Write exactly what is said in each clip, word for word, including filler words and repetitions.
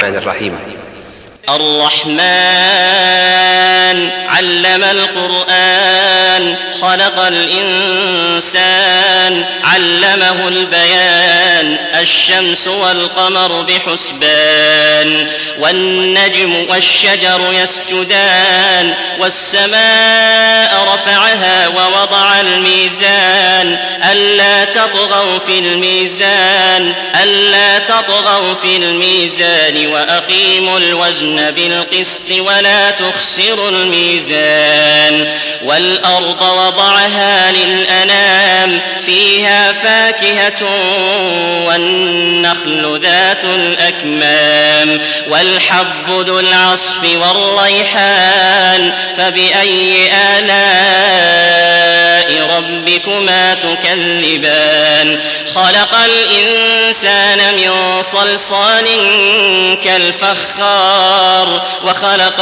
الرحمن الرحيم. الرحمن علم القرآن خلق الإنسان علمه البيان الشمس والقمر بحسبان والنجم والشجر يسجدان والسماء رفعها ووضع الميزان ألا تطغوا في الميزان ألا تطغوا في الميزان وأقيموا الوزن بالقسط ولا تخسروا الميزان والأرض وضعها للأنام فيها فاكهة والنخل ذات الأكمام والحب ذو العصف والريحان فبأي آلاء ربكما تكذبان خلق الإنسان من صلصال كالفخار وخلق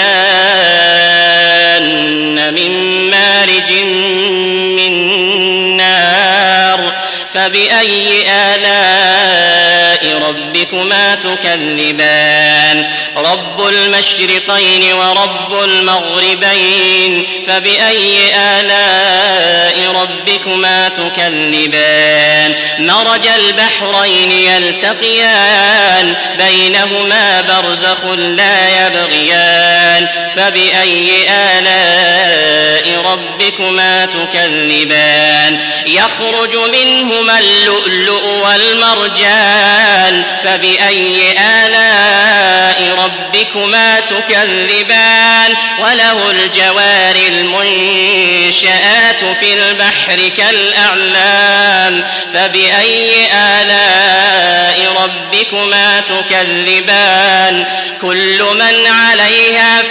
الجان من مارج من نار فبأي آلاء ربكما تكذبان رب المشرقين ورب المغربين فبأي آلاء ربكما تكذبان مرج البحرين يلتقيان بينهما برزخ لا يبغيان فبأي آلاء ربكما تكذبان يخرج منهما اللؤلؤ والمرجان فبأي آلاء ربكما تكذبان وله الجوار المنشآت في البحر كالأعلام فبأي آلاء ربكما تكذبان كل من عليها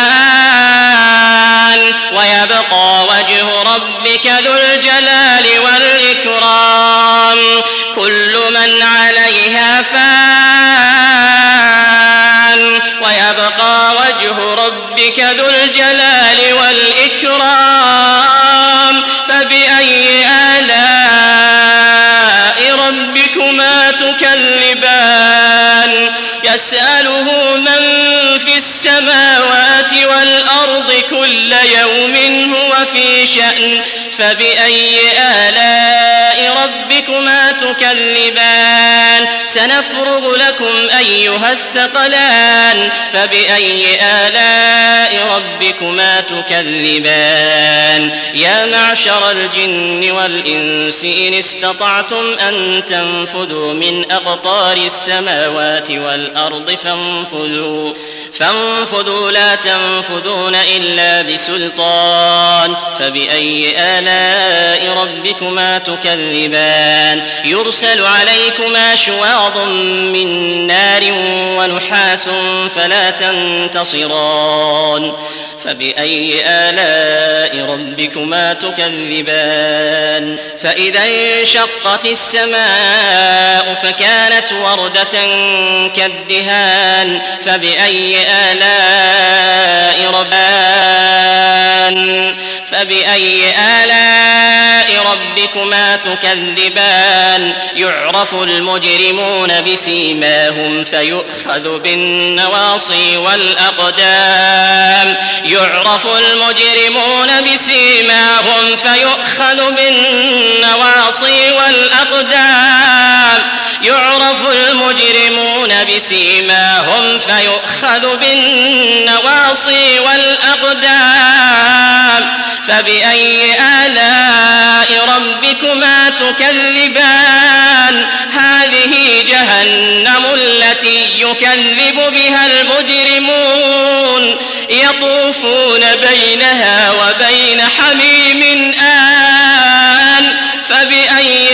فان ويبقى وجه ربك ذو الجلال والإكرام كل من عليها فان ويبقى وجه ربك ذو الجلال والإكرام فبأي آلاء ربكما تكذبان يسأله من في السماوات والأرض كل يوم هو في شأن فبأي آلاء ربكما تكذبان سنفرغ لكم أيها الثقلان فبأي آلاء ربكما تكذبان يا معشر الجن والإنس إن استطعتم أن تنفذوا من أقطار السماوات والأرض فانفذوا فانفذوا لا تنفذون إلا بسلطان فبأي آلاء ربكما تكذبان يرسل عليكما شواظ من نار ونحاس فلا تنتصران فبأي آلاء ربكما تكذبان فإذا انشقت السماء فكانت وردة كالدهان فبأي آلاء ربان فبأي آلاء ربكما تكذبان يعرف المجرمون بسيماهم فيؤخذ بالنواصي والأقدام يعرف المجرمون بسيماهم فيؤخذ بالنواصي والأقدام يعرف المجرمون بسيماهم فيؤخذ بالنواصي والأقدام فبأي آلاء ربكما تكذبان هذه جهنم التي يكذب بها المجرمون يطوفون بينها وبين حميم آن فبأي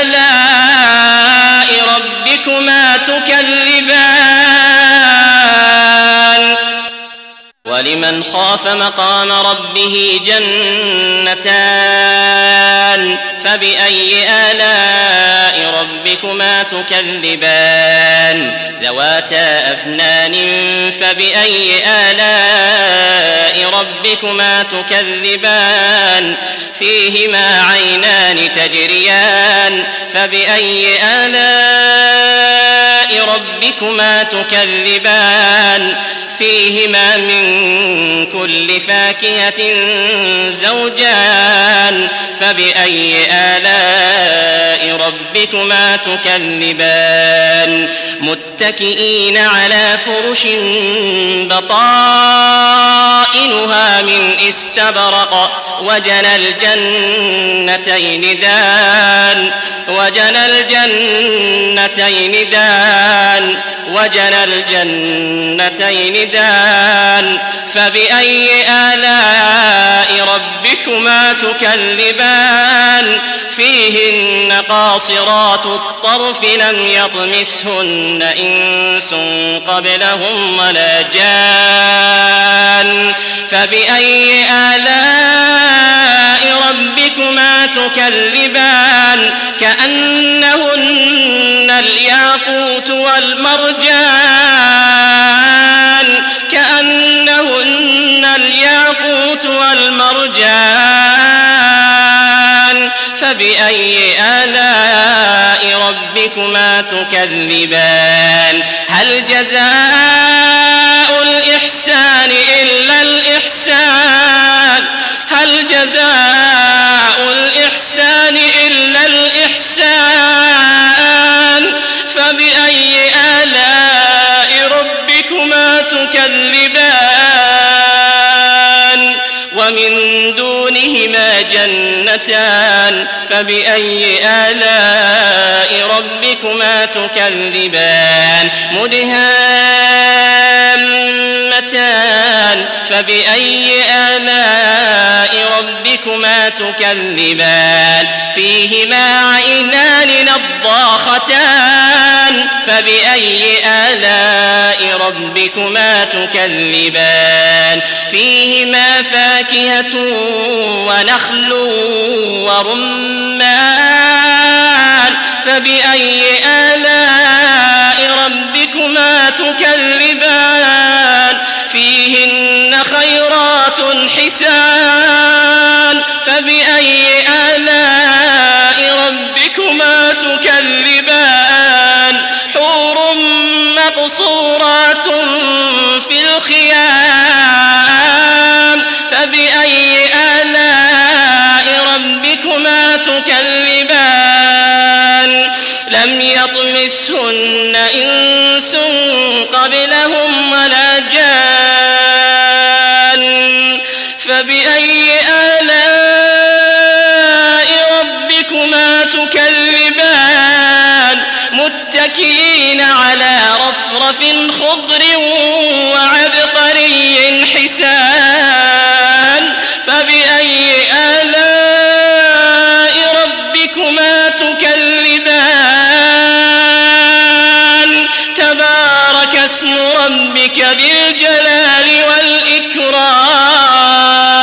آلاء ربكما تكذبان ولمن خاف مقام ربه جنتان فبأي آلاء ربكما تكذبان ذواتا أفنان فبأي آلاء ربكما تكذبان فيهما عينان تجريان فبأي آلاء ربكما تكذبان فيهما من كل فاكهة زوجان فبأي آلاء ربكما تكذبان متكئين على فرش بطائنها من استبرق وجنى الجنتين دان وجنى الجنتين دان وجنى الجنتين دان فبأي آلاء ربكما تكذبان فيهن قاصرات الطرف لم يطمثهن إنس قبلهم ولا جان فبأي آلاء ربكما تكذبان كأنهن الياقوت والمرجان كأنهن الياقوت والمرجان فبأي آلاء ربكما تكذبان هل جزاء الإحسان إلا الإحسان هل جزاء الإحسان إلا الإحسان فبأي آلاء ربكما تكذبان ومن دونهما جنتان فبأي آلاء ربكما تكذبان مدهامتان فبأي آلاء ربكما تكذبان فيهما عينان نضاختان فبأي آلاء ربكما تكذبان فيهما فاكهة ونخل ورمان فبأي آلاء ربكما تكذبان فيهن خيرات حسان فبأي آلاء ربكما تكذبان حور مقصورات في الخيام فبأي آلاء ربكما تكذبان لم يطمثهن إنس قبلهم ولا جان فبأي آلاء ربكما تكذبان متكئين على رفرف خضر وعبقري حسان فبأي آلاء ربكما تكذبان تبارك اسم ربك ذي الجلال والإكرام